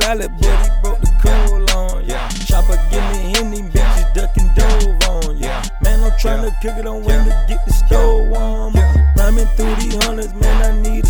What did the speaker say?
salad, but he broke the coal on ya. Chopper give me Henny, bitches ducking dove on ya. Man, I'm tryna cook it on when to get the stove warm. Rhyming through these hundreds, man, I need